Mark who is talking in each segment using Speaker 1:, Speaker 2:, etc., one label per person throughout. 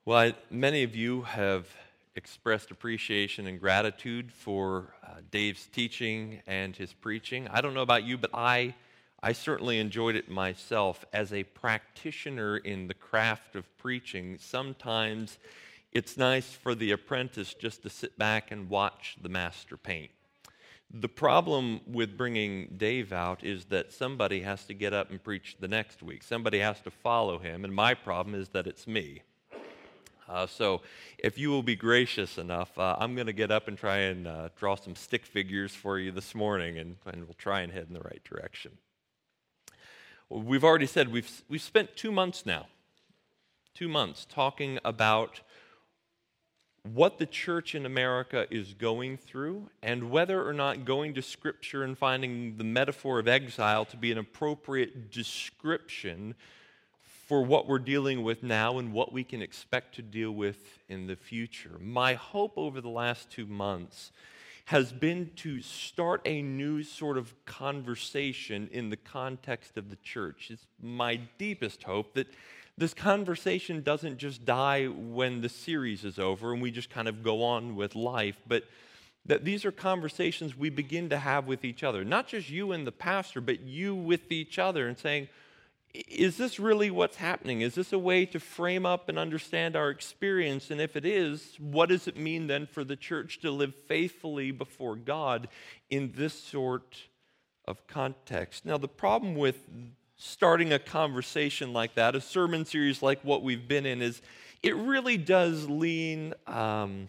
Speaker 1: Well, many of you have expressed appreciation and gratitude for Dave's teaching and his preaching. I don't know about you, but I certainly enjoyed it myself. As a practitioner in the craft of preaching, sometimes it's nice for the apprentice just to sit back and watch the master paint. The problem with bringing Dave out is that somebody has to get up and preach the next week. Somebody has to follow him, and my problem is that it's me. So if you will be gracious enough, I'm going to get up and try and draw some stick figures for you this morning, and we'll try and head in the right direction. Well, we've already said we've spent 2 months now, 2 months talking about what the church in America is going through and whether or not going to Scripture and finding the metaphor of exile to be an appropriate description for what we're dealing with now and what we can expect to deal with in the future. My hope over the last 2 months has been to start a new sort of conversation in the context of the church. It's my deepest hope that this conversation doesn't just die when the series is over and we just kind of go on with life, but that these are conversations we begin to have with each other. Not just you and the pastor, but you with each other, and saying, is this really what's happening? Is this a way to frame up and understand our experience? And if it is, what does it mean then for the church to live faithfully before God in this sort of context? Now, the problem with starting a conversation like that, a sermon series like what we've been in, is it really does lean, well,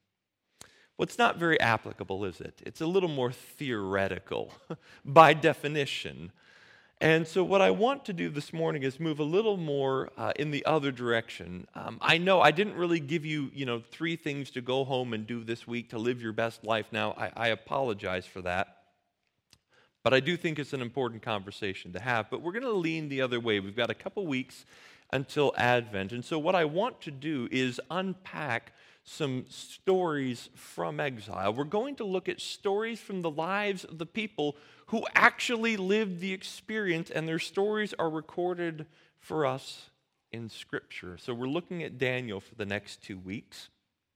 Speaker 1: it's not very applicable, is it? It's a little more theoretical by definition. And so what I want to do this morning is move a little more in the other direction. I know I didn't really give you, 3 things to go home and do this week to live your best life now. I apologize for that. But I do think it's an important conversation to have. But we're going to lean the other way. We've got a couple weeks until Advent. And so what I want to do is unpack some stories from exile. We're going to look at stories from the lives of the people who actually lived the experience, and their stories are recorded for us in Scripture. So we're looking at Daniel for the next 2 weeks.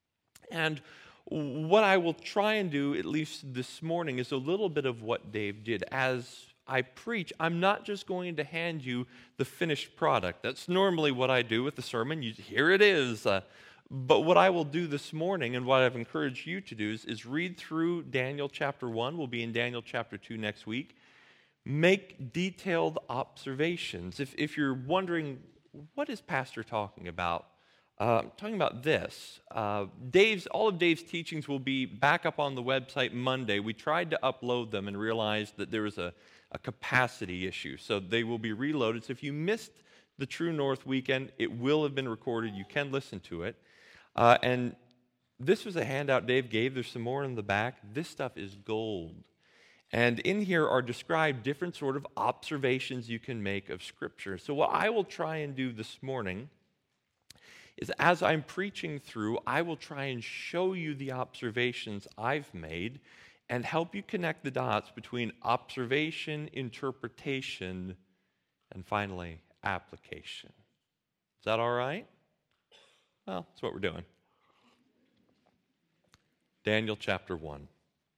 Speaker 1: And what I will try and do, at least this morning, is a little bit of what Dave did. As I preach, I'm not just going to hand you the finished product. That's normally what I do with the sermon. Here it is. But what I will do this morning, and what I've encouraged you to do, is read through Daniel chapter 1. We'll be in Daniel chapter 2 next week. Make detailed observations. If you're wondering, what is Pastor talking about? I'm talking about this. All of Dave's teachings will be back up on the website Monday. We tried to upload them and realized that there was a capacity issue. So they will be reloaded. So if you missed the True North weekend, it will have been recorded. You can listen to it. And this was a handout Dave gave. There's some more in the back. This stuff is gold. And in here are described different sort of observations you can make of Scripture. So what I will try and do this morning is, as I'm preaching through, I will try and show you the observations I've made and help you connect the dots between observation, interpretation, and finally, application. Is that all right? Well, that's what we're doing. Daniel chapter 1.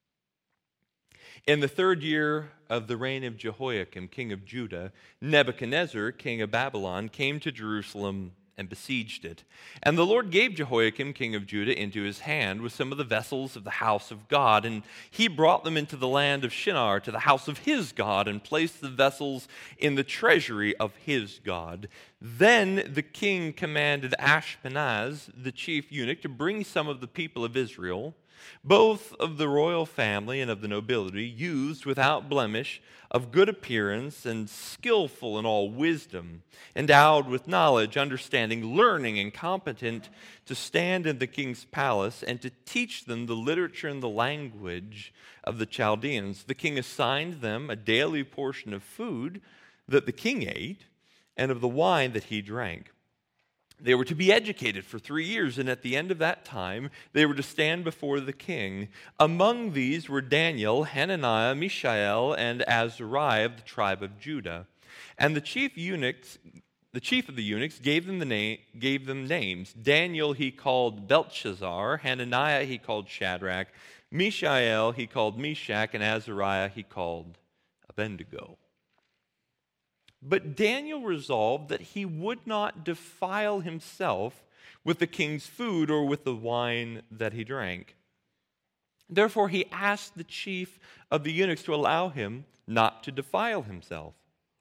Speaker 1: In the 3rd year of the reign of Jehoiakim, king of Judah, Nebuchadnezzar, king of Babylon, came to Jerusalem and besieged it. And the Lord gave Jehoiakim, king of Judah, into his hand with some of the vessels of the house of God. And he brought them into the land of Shinar, to the house of his God, and placed the vessels in the treasury of his God. Then the king commanded Ashpenaz, the chief eunuch, to bring some of the people of Israel, both of the royal family and of the nobility, youths without blemish, of good appearance, and skillful in all wisdom, endowed with knowledge, understanding, learning, and competent to stand in the king's palace, and to teach them the literature and the language of the Chaldeans. The king assigned them a daily portion of food that the king ate, and of the wine that he drank. They were to be educated for 3 years, and at the end of that time, they were to stand before the king. Among these were Daniel, Hananiah, Mishael, and Azariah of the tribe of Judah. And the chief eunuchs the chief of the eunuchs gave them names. Daniel he called Belshazzar, Hananiah he called Shadrach, Mishael he called Meshach, and Azariah he called Abednego. But Daniel resolved that he would not defile himself with the king's food or with the wine that he drank. Therefore he asked the chief of the eunuchs to allow him not to defile himself.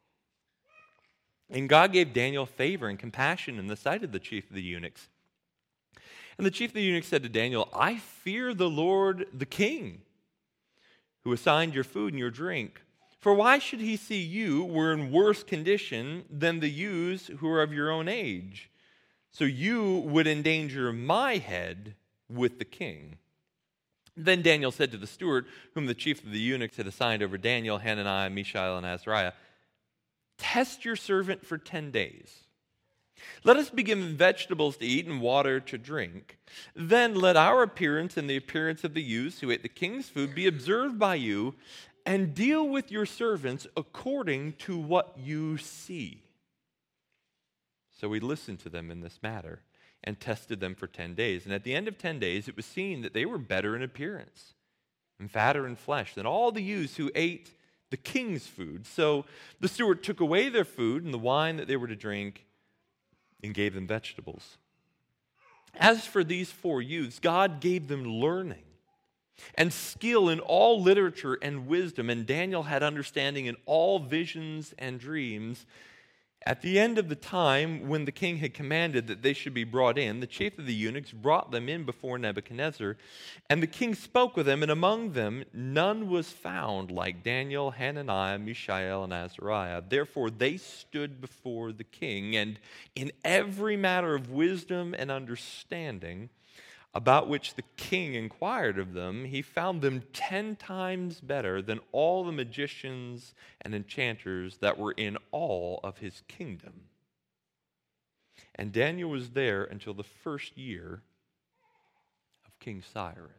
Speaker 1: And God gave Daniel favor and compassion in the sight of the chief of the eunuchs. And the chief of the eunuchs said to Daniel, I fear the Lord the king, who assigned your food and your drink. For why should he see you were in worse condition than the youths who are of your own age? So you would endanger my head with the king. Then Daniel said to the steward, whom the chief of the eunuchs had assigned over Daniel, Hananiah, Mishael, and Azariah, test your servant for 10 days. Let us begin vegetables to eat and water to drink. Then let our appearance and the appearance of the youths who ate the king's food be observed by you, and deal with your servants according to what you see. So he listened to them in this matter and tested them for 10 days. And at the end of 10 days, it was seen that they were better in appearance and fatter in flesh than all the youths who ate the king's food. So the steward took away their food and the wine that they were to drink and gave them vegetables. As for these 4 youths, God gave them learning and skill in all literature and wisdom, and Daniel had understanding in all visions and dreams. At the end of the time, when the king had commanded that they should be brought in, the chief of the eunuchs brought them in before Nebuchadnezzar, and the king spoke with them, and among them none was found like Daniel, Hananiah, Mishael, and Azariah. Therefore they stood before the king, and in every matter of wisdom and understanding, about which the king inquired of them, he found them 10 times better than all the magicians and enchanters that were in all of his kingdom. And Daniel was there until the first year of King Cyrus.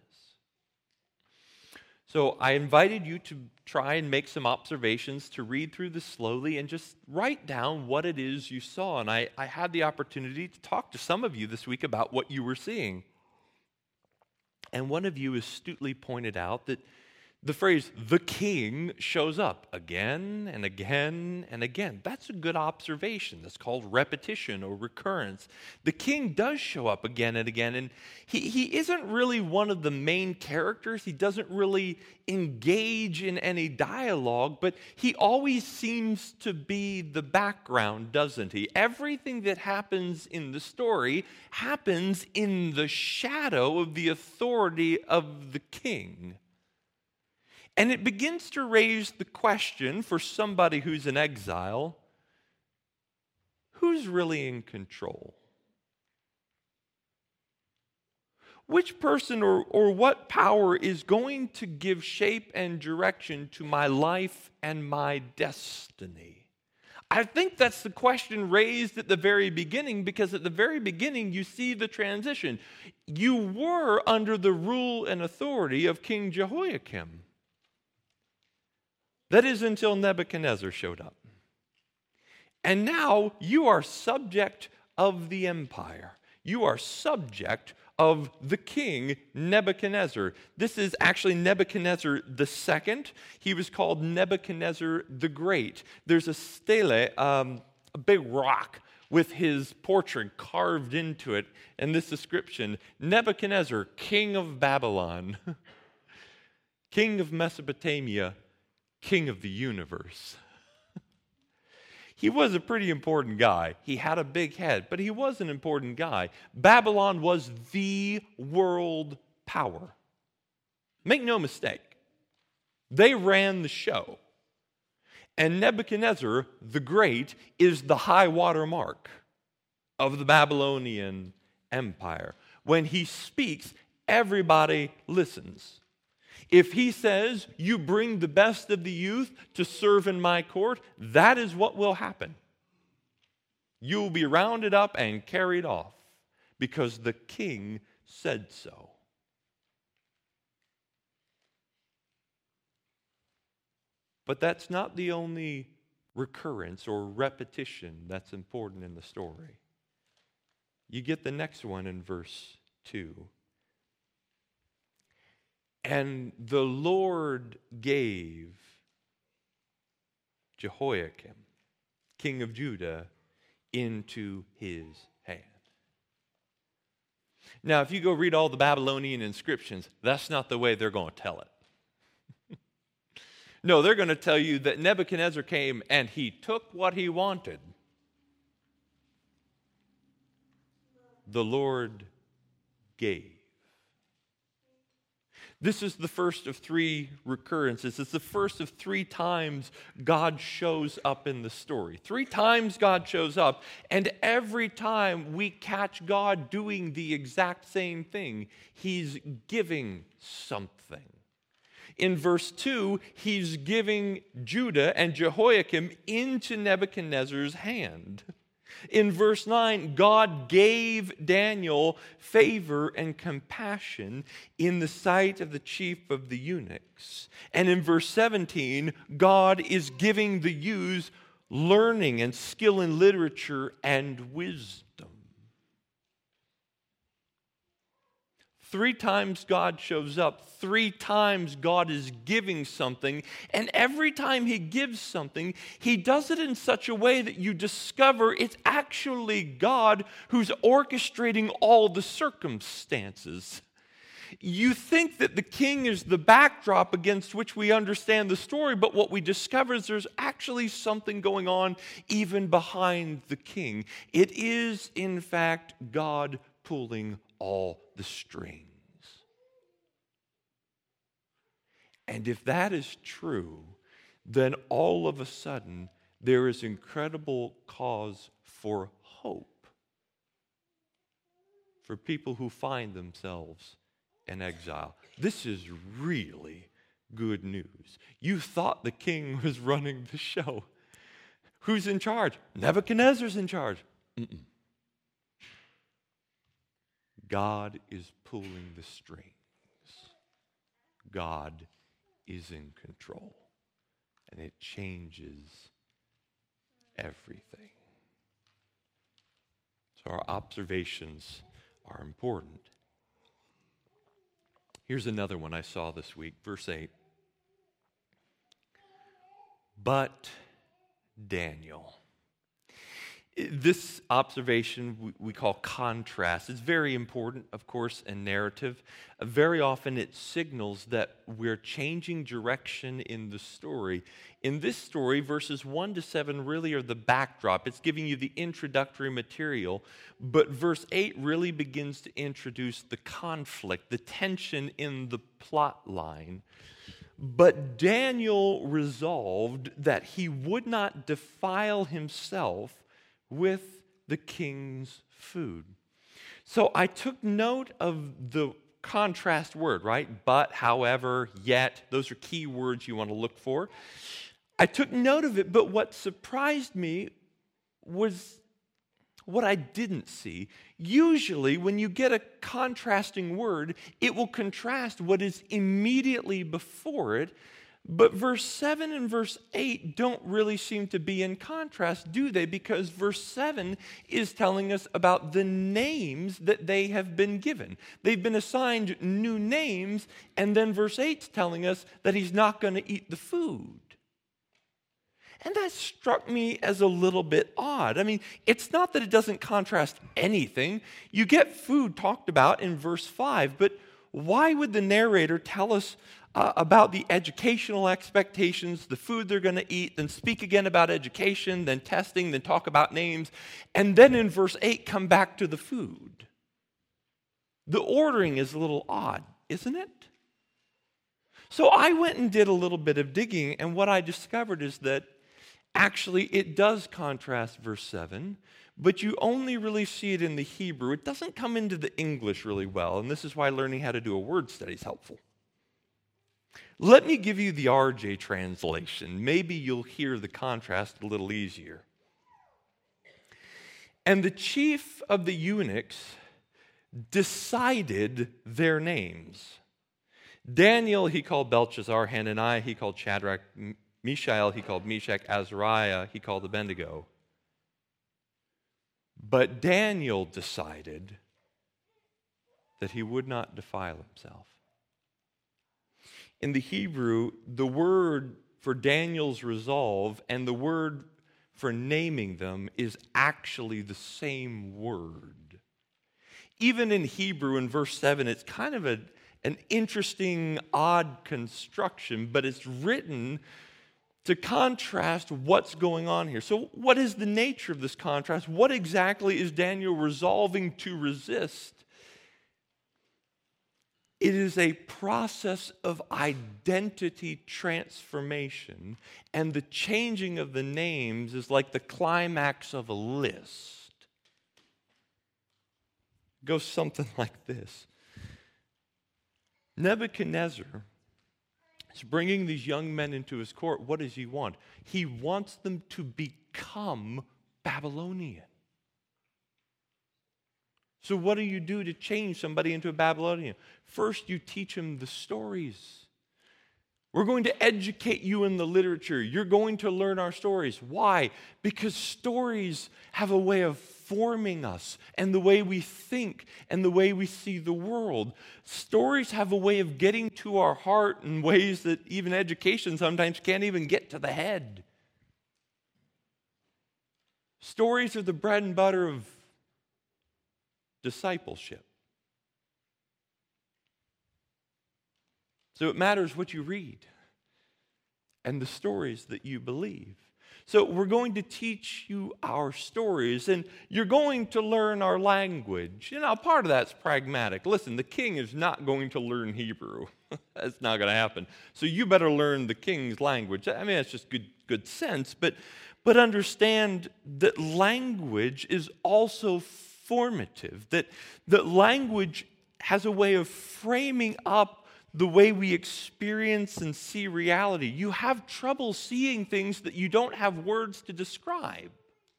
Speaker 1: So I invited you to try and make some observations, to read through this slowly and just write down what it is you saw. And I had the opportunity to talk to some of you this week about what you were seeing. And one of you astutely pointed out that the phrase, the king, shows up again and again and again. That's a good observation. That's called repetition or recurrence. The king does show up again and again, and he isn't really one of the main characters. He doesn't really engage in any dialogue, but he always seems to be the background, doesn't he? Everything that happens in the story happens in the shadow of the authority of the king. And it begins to raise the question for somebody who's in exile, who's really in control? Which person or what power is going to give shape and direction to my life and my destiny? I think that's the question raised at the very beginning, because at the very beginning you see the transition. You were under the rule and authority of King Jehoiakim. That is until Nebuchadnezzar showed up. And now you are subject of the empire. You are subject of the king Nebuchadnezzar. This is actually Nebuchadnezzar II. He was called Nebuchadnezzar the Great. There's a stele, a big rock with his portrait carved into it, and this description: Nebuchadnezzar, king of Babylon, king of Mesopotamia, king of the universe. He was a pretty important guy. He had a big head, but he was an important guy. Babylon was the world power. Make no mistake. They ran the show. And Nebuchadnezzar the Great is the high water mark of the Babylonian Empire. When he speaks, everybody listens. If he says, you bring the best of the youth to serve in my court, that is what will happen. You will be rounded up and carried off because the king said so. But that's not the only recurrence or repetition that's important in the story. You get the next one in verse 2. And the Lord gave Jehoiakim, king of Judah, into his hand. Now, if you go read all the Babylonian inscriptions, that's not the way they're going to tell it. No, they're going to tell you that Nebuchadnezzar came and he took what he wanted. The Lord gave. This is the first of 3 recurrences. It's the first of 3 times God shows up in the story. 3 times God shows up, and every time we catch God doing the exact same thing. He's giving something. In verse 2, he's giving Judah and Jehoiakim into Nebuchadnezzar's hand. In verse 9, God gave Daniel favor and compassion in the sight of the chief of the eunuchs. And in verse 17, God is giving the youths learning and skill in literature and wisdom. 3 times God shows up. 3 times God is giving something. And every time he gives something, he does it in such a way that you discover it's actually God who's orchestrating all the circumstances. You think that the king is the backdrop against which we understand the story, but what we discover is there's actually something going on even behind the king. It is, in fact, God pulling all the strings. And if that is true, then all of a sudden there is incredible cause for hope for people who find themselves in exile. This is really good news. You thought the king was running the show. Who's in charge? Nebuchadnezzar's in charge. God is pulling the strings. God is in control. And it changes everything. So our observations are important. Here's another one I saw this week, verse 8. But Daniel. This observation we call contrast. It's very important, of course, in narrative. Very often it signals that we're changing direction in the story. In this story, verses 1 to 7 really are the backdrop. It's giving you the introductory material. But verse 8 really begins to introduce the conflict, the tension in the plot line. But Daniel resolved that he would not defile himself with the king's food. So I took note of the contrast word, right? But, however, yet. Those are key words you want to look for. I took note of it, but what surprised me was what I didn't see. Usually, when you get a contrasting word, it will contrast what is immediately before it. But verse 7 and verse 8 don't really seem to be in contrast, do they? Because verse 7 is telling us about the names that they have been given. They've been assigned new names, and then verse 8 is telling us that he's not going to eat the food. And that struck me as a little bit odd. I mean, it's not that it doesn't contrast anything. You get food talked about in verse 5, but why would the narrator tell us about the educational expectations, the food they're going to eat, then speak again about education, then testing, then talk about names, and then in verse 8 come back to the food? The ordering is a little odd, isn't it? So I went and did a little bit of digging, and what I discovered is that actually it does contrast verse 7, but you only really see it in the Hebrew. It doesn't come into the English really well, and this is why learning how to do a word study is helpful. Let me give you the RJ translation. Maybe you'll hear the contrast a little easier. And the chief of the eunuchs decided their names. Daniel he called Belshazzar, Hananiah he called Shadrach, Mishael he called Meshach, Azariah he called Abednego. But Daniel decided that he would not defile himself. In the Hebrew, the word for Daniel's resolve and the word for naming them is actually the same word. Even in Hebrew, in verse 7, it's kind of an interesting, odd construction, but it's written to contrast what's going on here. So what is the nature of this contrast? What exactly is Daniel resolving to resist? It is a process of identity transformation, and the changing of the names is like the climax of a list. It goes something like this. Nebuchadnezzar is bringing these young men into his court. What does he want? He wants them to become Babylonian. So what do you do to change somebody into a Babylonian? First, you teach them the stories. We're going to educate you in the literature. You're going to learn our stories. Why? Because stories have a way of forming us and the way we think and the way we see the world. Stories have a way of getting to our heart in ways that even education sometimes can't even get to the head. Stories are the bread and butter of discipleship. So it matters what you read and the stories that you believe. So we're going to teach you our stories, and you're going to learn our language. You know, part of that's pragmatic. Listen, the king is not going to learn Hebrew. That's not going to happen. So you better learn the king's language. I mean, that's just good sense, but understand that language is also formative, that language has a way of framing up the way we experience and see reality. You have trouble seeing things that you don't have words to describe.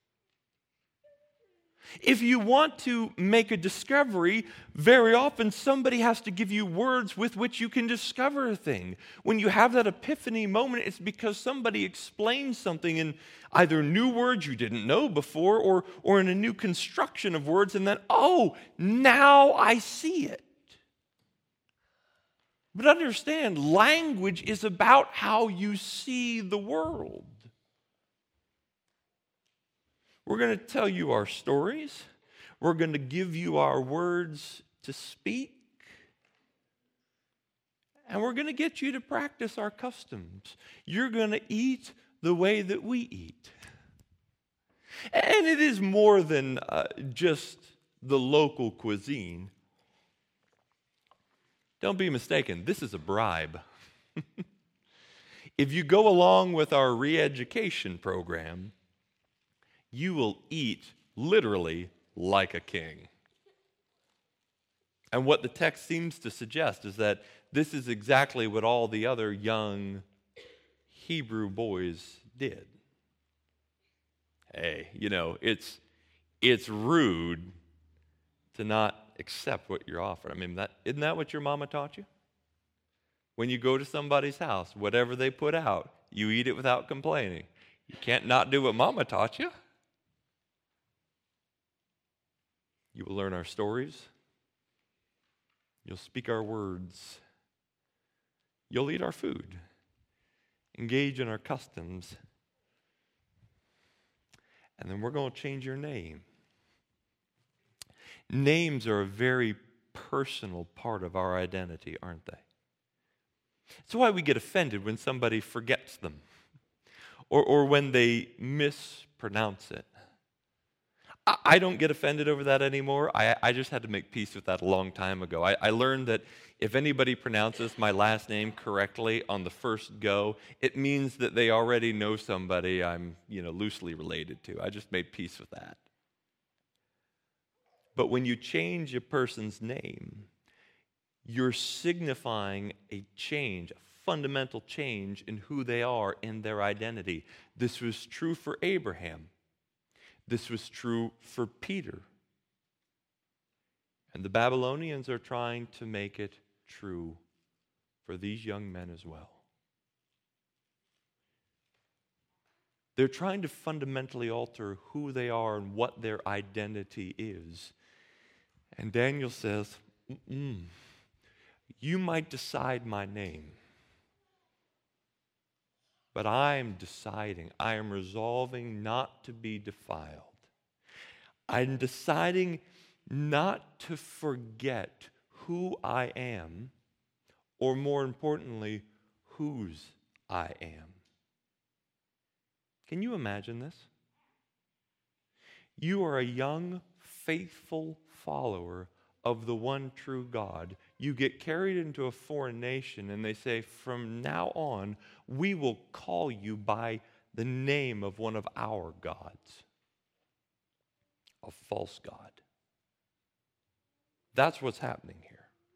Speaker 1: If you want to make a discovery, very often somebody has to give you words with which you can discover a thing. When you have that epiphany moment, it's because somebody explains something in either new words you didn't know before or in a new construction of words, and then, oh, now I see it. But understand, language is about how you see the world. We're going to tell you our stories. We're going to give you our words to speak. And we're going to get you to practice our customs. You're going to eat the way that we eat. And it is more than just the local cuisine. Don't be mistaken, this is a bribe. If you go along with our re-education program, you will eat literally like a king. And what the text seems to suggest is that this is exactly what all the other young Hebrew boys did. Hey, you know, it's rude to not accept what you're offered. I mean, isn't that what your mama taught you? When you go to somebody's house, whatever they put out, you eat it without complaining. You can't not do what mama taught you. You will learn our stories. You'll speak our words. You'll eat our food. Engage in our customs. And then we're going to change your name. Names are a very personal part of our identity, aren't they? That's why we get offended when somebody forgets them or when they mispronounce it. I don't get offended over that anymore. I just had to make peace with that a long time ago. I learned that if anybody pronounces my last name correctly on the first go, it means that they already know somebody I'm, loosely related to. I just made peace with that. But when you change a person's name, you're signifying a change, a fundamental change in who they are, in their identity. This was true for Abraham. This was true for Peter. And the Babylonians are trying to make it true for these young men as well. They're trying to fundamentally alter who they are and what their identity is. And Daniel says, you might decide my name, but I am deciding, I am resolving not to be defiled. I'm deciding not to forget who I am, or more importantly, whose I am. Can you imagine this? You are a young, faithful follower of the one true God. You get carried into a foreign nation and they say, from now on, we will call you by the name of one of our gods, a false god. That's what's happening here.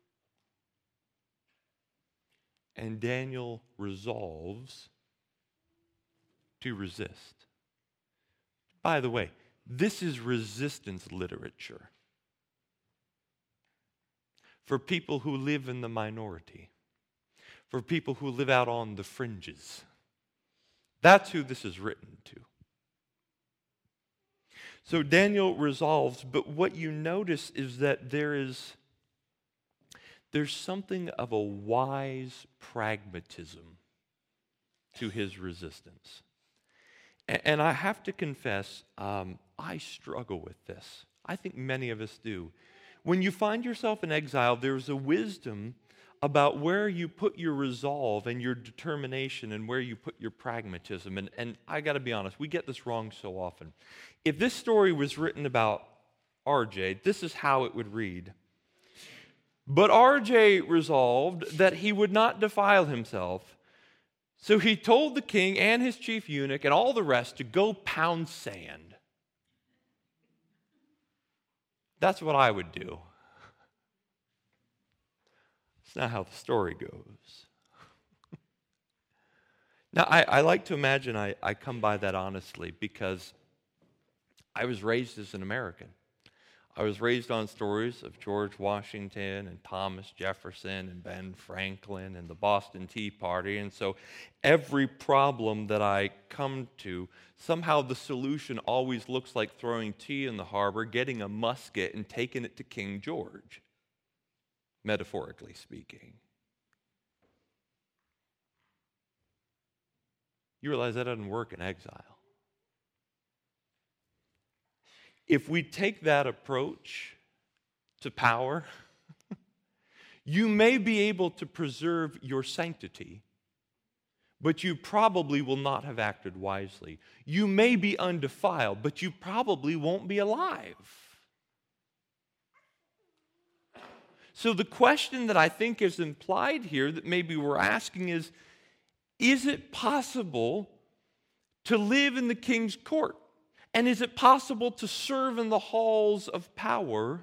Speaker 1: And Daniel resolves to resist. By the way, this is resistance literature for people who live in the minority, for people who live out on the fringes. That's who this is written to. So Daniel resolves, but what you notice is that there's something of a wise pragmatism to his resistance. And I have to confess, I struggle with this. I think many of us do. When you find yourself in exile, there's a wisdom about where you put your resolve and your determination and where you put your pragmatism. And I got to be honest, we get this wrong so often. If this story was written about RJ, this is how it would read. But RJ resolved that he would not defile himself, so he told the king and his chief eunuch and all the rest to go pound sand. That's what I would do. It's not how the story goes. Now, I like to imagine I come by that honestly because I was raised as an American. I was raised on stories of George Washington and Thomas Jefferson and Ben Franklin and the Boston Tea Party. And so every problem that I come to, somehow the solution always looks like throwing tea in the harbor, getting a musket, and taking it to King George, metaphorically speaking. You realize that doesn't work in exile. If we take that approach to power, you may be able to preserve your sanctity, but you probably will not have acted wisely. You may be undefiled, but you probably won't be alive. So the question that I think is implied here that maybe we're asking is it possible to live in the king's court? And is it possible to serve in the halls of power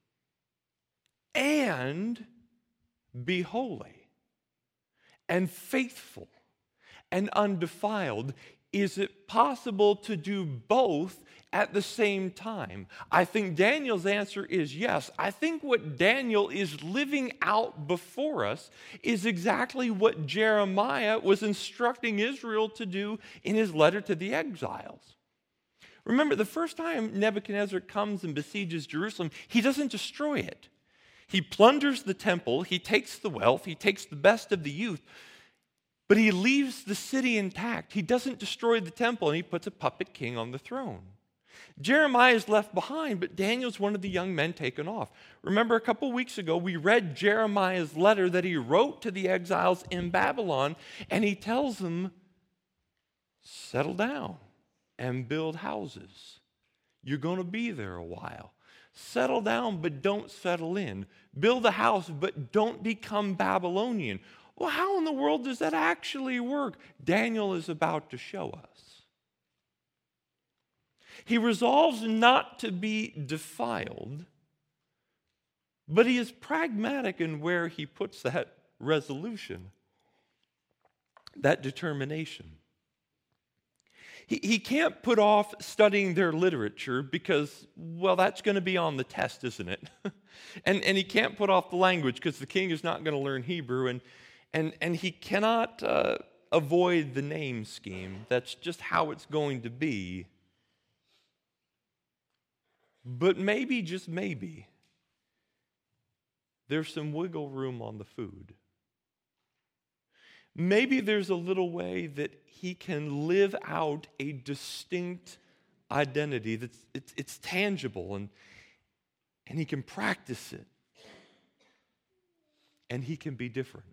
Speaker 1: and be holy and faithful and undefiled? Is it possible to do both at the same time? I think Daniel's answer is yes. I think what Daniel is living out before us is exactly what Jeremiah was instructing Israel to do in his letter to the exiles. Remember, the first time Nebuchadnezzar comes and besieges Jerusalem, he doesn't destroy it. He plunders the temple, he takes the wealth, he takes the best of the youth, but he leaves the city intact. He doesn't destroy the temple, and he puts a puppet king on the throne. Jeremiah is left behind, but Daniel's one of the young men taken off. Remember, a couple weeks ago, we read Jeremiah's letter that he wrote to the exiles in Babylon, and he tells them, settle down and build houses. You're going to be there a while. Settle down, but don't settle in. Build a house, but don't become Babylonian. Well, how in the world does that actually work? Daniel is about to show us. He resolves not to be defiled, but he is pragmatic in where he puts that resolution, that determination. He can't put off studying their literature because, well, that's going to be on the test, isn't it? and he can't put off the language because the king is not going to learn Hebrew. And he cannot avoid the name scheme. That's just how it's going to be. But maybe, just maybe, there's some wiggle room on the food. Maybe there's a little way that he can live out a distinct identity that's it's tangible, and he can practice it, and he can be different.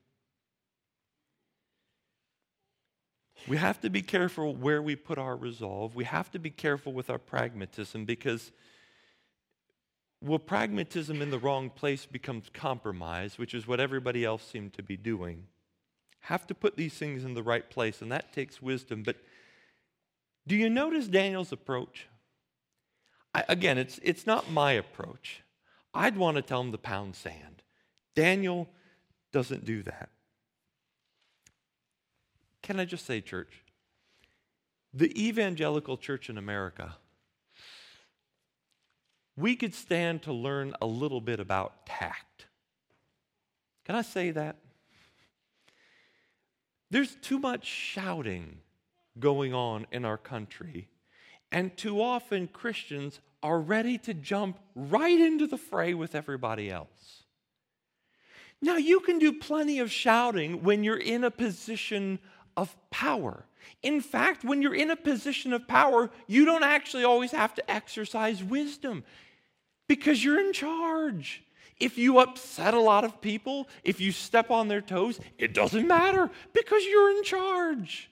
Speaker 1: We have to be careful where we put our resolve. We have to be careful with our pragmatism, because pragmatism in the wrong place becomes compromise, which is what everybody else seemed to be doing. Have to put these things in the right place, and that takes wisdom. But do you notice Daniel's approach? Again, it's not my approach. I'd want to tell him to pound sand. Daniel doesn't do that. Can I just say, church, the evangelical church in America, we could stand to learn a little bit about tact. Can I say that? There's too much shouting going on in our country, and too often Christians are ready to jump right into the fray with everybody else. Now, you can do plenty of shouting when you're in a position of power. In fact, when you're in a position of power, you don't actually always have to exercise wisdom, because you're in charge. If you upset a lot of people, if you step on their toes, it doesn't matter, because you're in charge.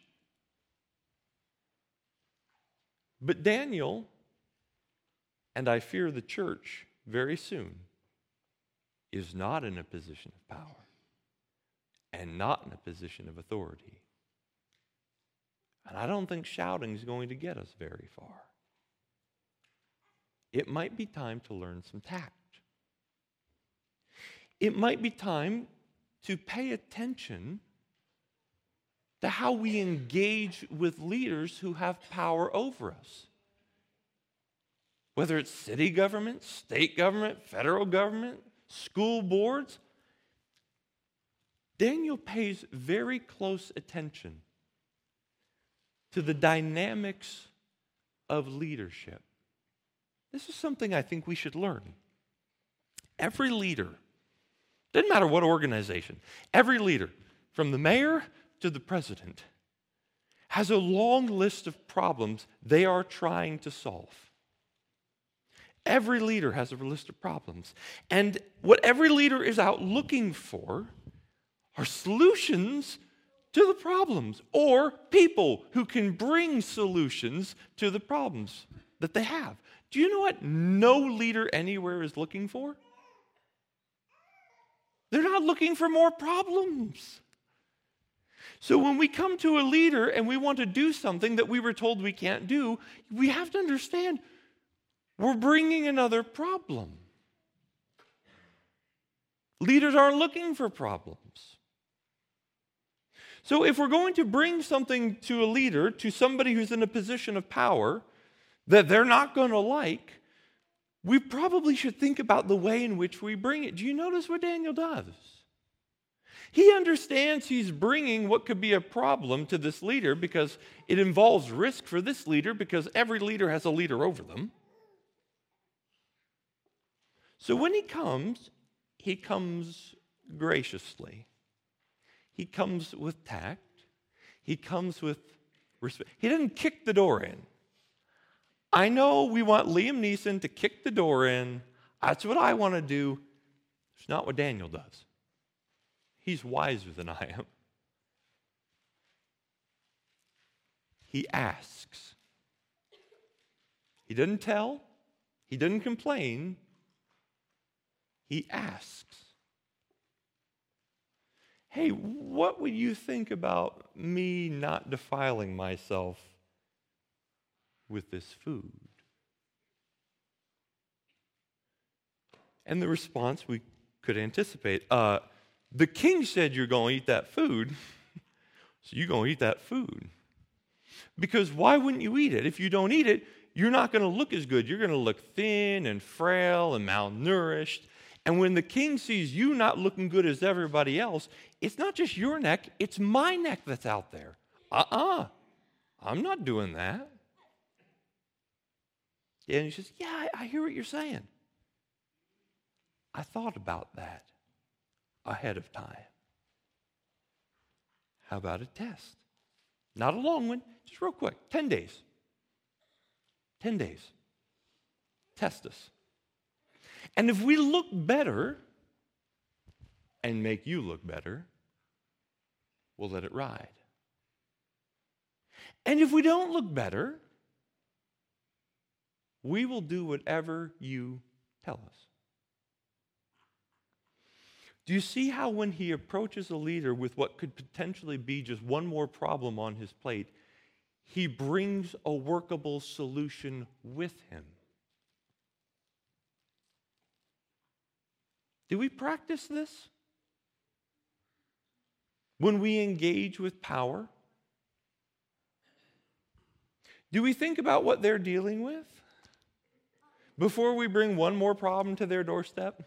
Speaker 1: But Daniel, and I fear the church very soon, is not in a position of power and not in a position of authority. And I don't think shouting is going to get us very far. It might be time to learn some tact. It might be time to pay attention to how we engage with leaders who have power over us. Whether it's city government, state government, federal government, school boards, Daniel pays very close attention to the dynamics of leadership. This is something I think we should learn. Every leader, doesn't matter what organization, every leader, from the mayor to the president, has a long list of problems they are trying to solve. Every leader has a list of problems. And what every leader is out looking for are solutions to the problems, or people who can bring solutions to the problems that they have. Do you know what no leader anywhere is looking for? They're not looking for more problems. So when we come to a leader and we want to do something that we were told we can't do, we have to understand we're bringing another problem. Leaders aren't looking for problems. So if we're going to bring something to a leader, to somebody who's in a position of power, that they're not going to like, we probably should think about the way in which we bring it. Do you notice what Daniel does? He understands he's bringing what could be a problem to this leader because it involves risk for this leader, because every leader has a leader over them. So when he comes graciously. He comes with tact. He comes with respect. He didn't kick the door in. I know we want Liam Neeson to kick the door in. That's what I want to do. It's not what Daniel does. He's wiser than I am. He asks. He doesn't tell. He doesn't complain. He asks. Hey, what would you think about me not defiling myself with this food? And the response we could anticipate, the king said you're going to eat that food, so you're going to eat that food. Because why wouldn't you eat it? If you don't eat it, you're not going to look as good. You're going to look thin and frail and malnourished. And when the king sees you not looking good as everybody else, it's not just your neck, it's my neck that's out there. I'm not doing that. And he says, yeah, I hear what you're saying. I thought about that ahead of time. How about a test? Not a long one, just real quick. 10 days. 10 days. Test us. And if we look better and make you look better, we'll let it ride. And if we don't look better, we will do whatever you tell us. Do you see how when he approaches a leader with what could potentially be just one more problem on his plate, he brings a workable solution with him? Do we practice this? When we engage with power? Do we think about what they're dealing with before we bring one more problem to their doorstep?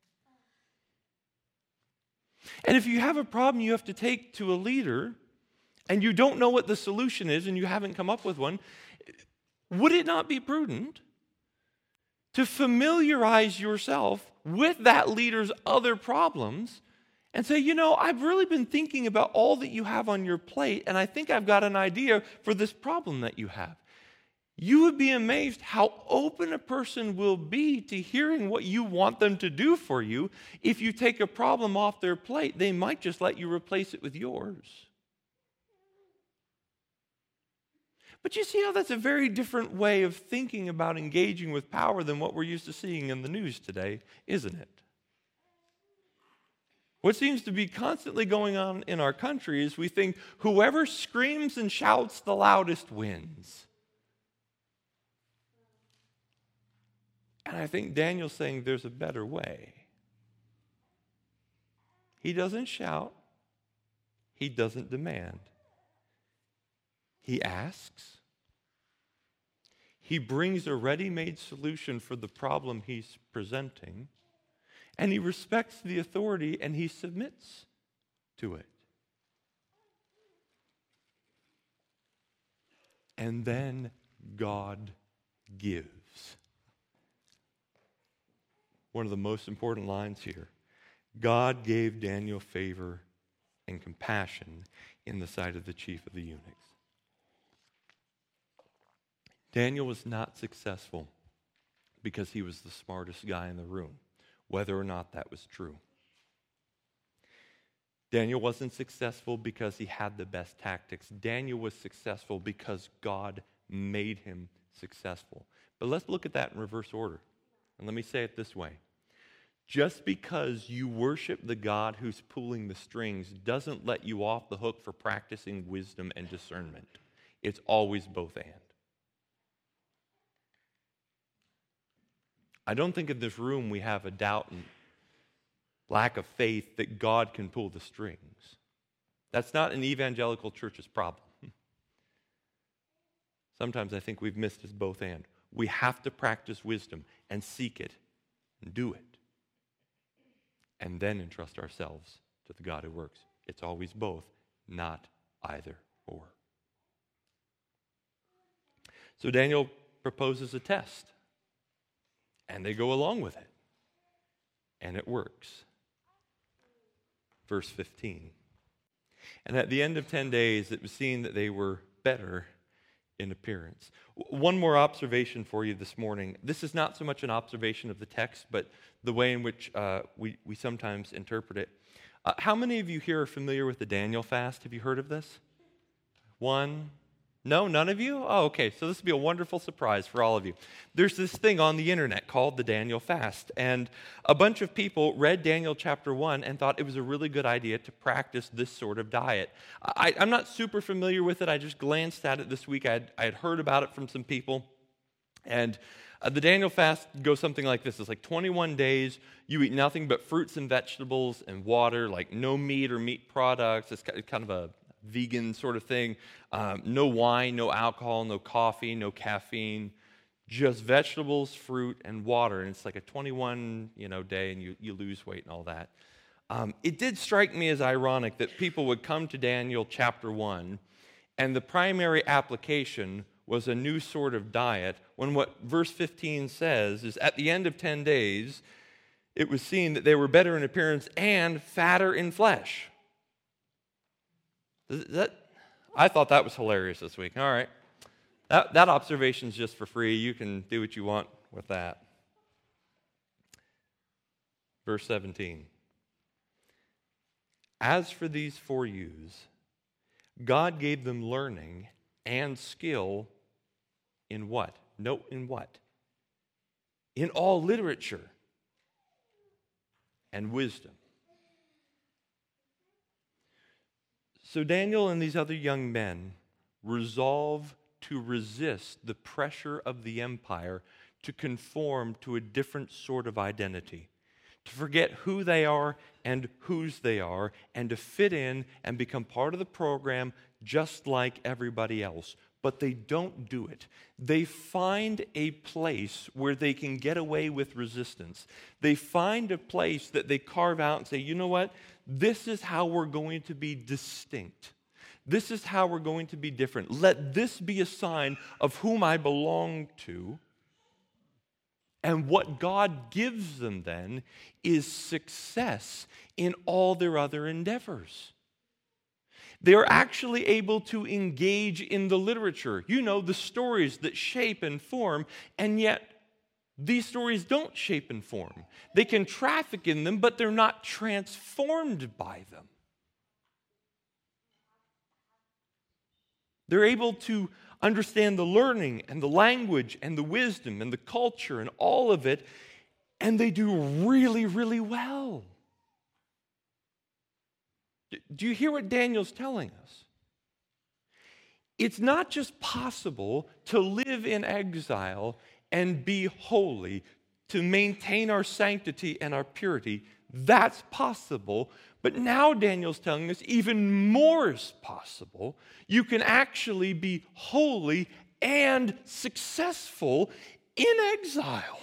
Speaker 1: And if you have a problem you have to take to a leader and you don't know what the solution is and you haven't come up with one, would it not be prudent to familiarize yourself with that leader's other problems and say, I've really been thinking about all that you have on your plate, and I think I've got an idea for this problem that you have. You would be amazed how open a person will be to hearing what you want them to do for you. If you take a problem off their plate, they might just let you replace it with yours. But you see how that's a very different way of thinking about engaging with power than what we're used to seeing in the news today, isn't it? What seems to be constantly going on in our country is we think whoever screams and shouts the loudest wins. And I think Daniel's saying there's a better way. He doesn't shout. He doesn't demand. He asks. He brings a ready-made solution for the problem he's presenting. And he respects the authority and he submits to it. And then God gives. One of the most important lines here. God gave Daniel favor and compassion in the sight of the chief of the eunuchs. Daniel was not successful because he was the smartest guy in the room, whether or not that was true. Daniel wasn't successful because he had the best tactics. Daniel was successful because God made him successful. But let's look at that in reverse order. And let me say it this way. Just because you worship the God who's pulling the strings doesn't let you off the hook for practicing wisdom and discernment. It's always both and. I don't think in this room we have a doubt and lack of faith that God can pull the strings. That's not an evangelical church's problem. Sometimes I think we've missed this both and. We have to practice wisdom and seek it and do it. And then entrust ourselves to the God who works. It's always both, not either or. So Daniel proposes a test. And they go along with it. And it works. Verse 15. And at the end of 10 days, it was seen that they were better in appearance. One more observation for you this morning. This is not so much an observation of the text, but the way in which we sometimes interpret it. How many of you here are familiar with the Daniel fast? Have you heard of this? One? No, none of you? Oh, okay. So this will be a wonderful surprise for all of you. There's this thing on the internet called the Daniel fast. And a bunch of people read Daniel chapter 1 and thought it was a really good idea to practice this sort of diet. I'm not super familiar with it. I just glanced at it this week. I had heard about it from some people. And the Daniel fast goes something like this. It's like 21 days. You eat nothing but fruits and vegetables and water, like no meat or meat products. It's kind of a vegan sort of thing. No wine, no alcohol, no coffee, no caffeine. Just vegetables, fruit, and water. And it's like a 21 day, and you lose weight and all that. It did strike me as ironic that people would come to Daniel chapter 1 and the primary application was a new sort of diet, when what verse 15 says is at the end of 10 days, it was seen that they were better in appearance and fatter in flesh. I thought that was hilarious this week. All right. That observation's just for free. You can do what you want with that. Verse 17. As for these 4 youths, God gave them learning and skill in what? Note in what? In all literature and wisdom. So Daniel and these other young men resolve to resist the pressure of the empire to conform to a different sort of identity, to forget who they are and whose they are, and to fit in and become part of the program just like everybody else. But they don't do it. They find a place where they can get away with resistance. They find a place that they carve out and say, you know what? This is how we're going to be distinct. This is how we're going to be different. Let this be a sign of whom I belong to. And what God gives them then is success in all their other endeavors. They're actually able to engage in the literature, the stories that shape and form, and yet these stories don't shape and form. They can traffic in them, but they're not transformed by them. They're able to understand the learning and the language and the wisdom and the culture and all of it, and they do really, really well. Do you hear what Daniel's telling us? It's not just possible to live in exile and be holy, to maintain our sanctity and our purity. That's possible. But now Daniel's telling us even more is possible. You can actually be holy and successful in exile.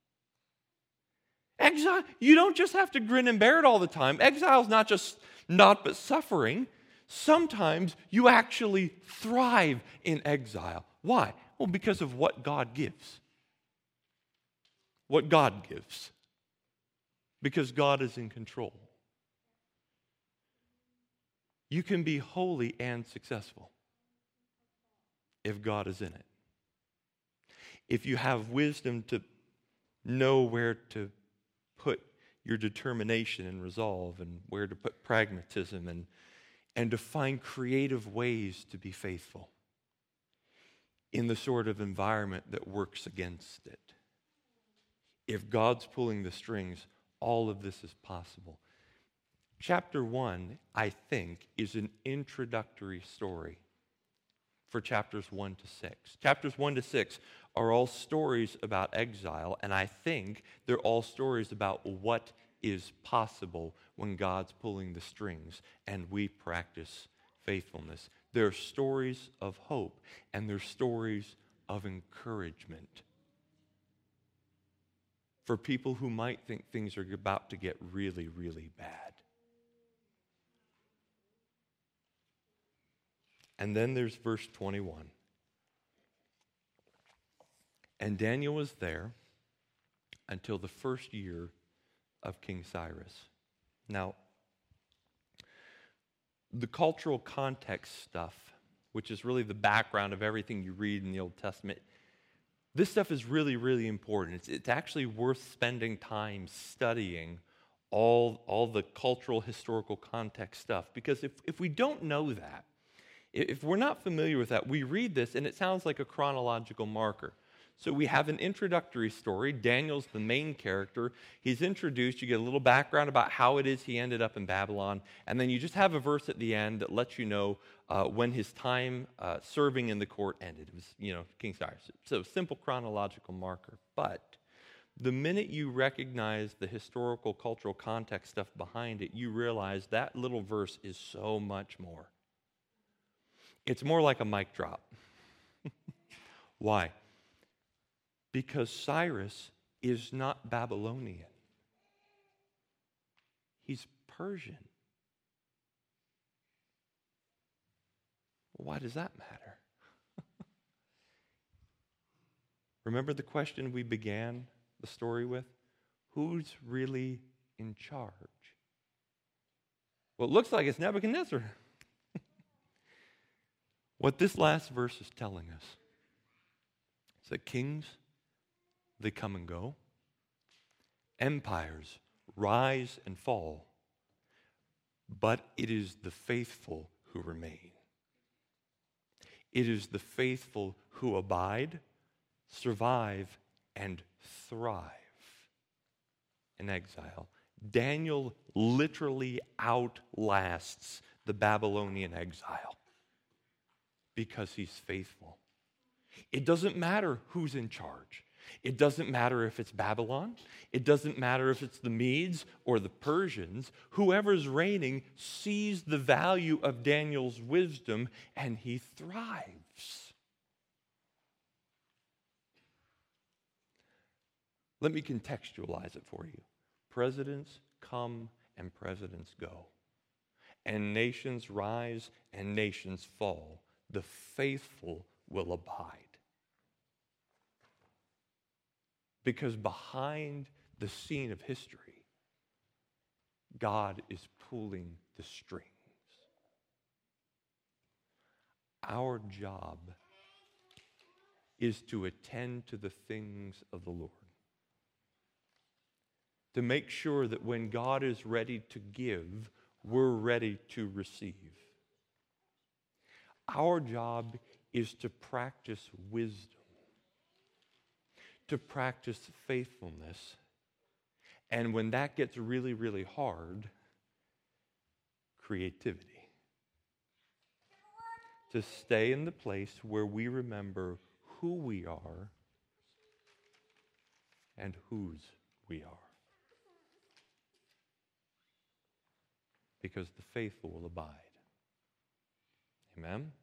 Speaker 1: Exile, you don't just have to grin and bear it all the time. Exile's not just naught but suffering. Sometimes you actually thrive in exile. Why? Well, because of what God gives. What God gives. Because God is in control. You can be holy and successful if God is in it. If you have wisdom to know where to put your determination and resolve, and where to put pragmatism, and to find creative ways to be faithful in the sort of environment that works against it. If God's pulling the strings, all of this is possible. Chapter 1, I think, is an introductory story for chapters 1 to 6. Chapters 1 to 6 are all stories about exile, and I think they're all stories about what is possible when God's pulling the strings and we practice faithfulness. They're stories of hope, and they're stories of encouragement for people who might think things are about to get really, really bad. And then there's verse 21. And Daniel was there until the first year of King Cyrus. Now, the cultural context stuff, which is really the background of everything you read in the Old Testament, this stuff is really, really important. It's actually worth spending time studying all the cultural, historical context stuff. Because if we don't know that, if we're not familiar with that, we read this and it sounds like a chronological marker. So we have an introductory story. Daniel's the main character. He's introduced. You get a little background about how it is he ended up in Babylon. And then you just have a verse at the end that lets you know when his time serving in the court ended. It was, King Cyrus. So simple chronological marker. But the minute you recognize the historical, cultural context stuff behind it, you realize that little verse is so much more. It's more like a mic drop. Why? Because Cyrus is not Babylonian. He's Persian. Why does that matter? Remember the question we began the story with? Who's really in charge? Well, it looks like it's Nebuchadnezzar. What this last verse is telling us is that kings, they come and go. Empires rise and fall. But it is the faithful who remain. It is the faithful who abide, survive, and thrive in exile. Daniel literally outlasts the Babylonian exile because he's faithful. It doesn't matter who's in charge. It doesn't matter if it's Babylon. It doesn't matter if it's the Medes or the Persians. Whoever's reigning sees the value of Daniel's wisdom and he thrives. Let me contextualize it for you. Presidents come and presidents go. And nations rise and nations fall. The faithful will abide. Because behind the scene of history, God is pulling the strings. Our job is to attend to the things of the Lord. To make sure that when God is ready to give, we're ready to receive. Our job is to practice wisdom, to practice faithfulness, and when that gets really, really hard, creativity. To stay in the place where we remember who we are and whose we are. Because the faithful will abide. Amen?